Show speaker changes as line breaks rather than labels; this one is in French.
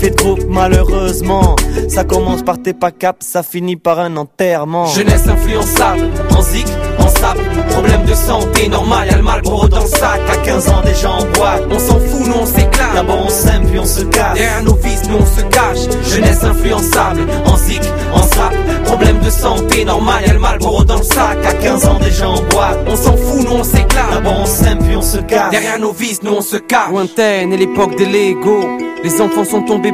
Effet de groupe malheureusement, ça commence par t'es pas cap, ça finit par un enterrement.
Jeunesse influençable, en zik, en sap, problème de santé normal, y'a le Marlboro dans le sac.
À 15 ans déjà en boîte,
On s'en fout, nous on s'éclate.
d'abord on s'aime puis on se casse.
Derrière nos vices, nous on se cache. Jeunesse influençable, en zik, en sap, problème de santé normal, y'a le Marlboro dans le sac.
À 15 ans déjà en boîte,
On s'en fout, nous on s'éclate.
d'abord on s'aime puis on se casse.
Derrière nos vices, nous on se cache.
Lointaine est l'époque des Lego. Les enfants sont tombés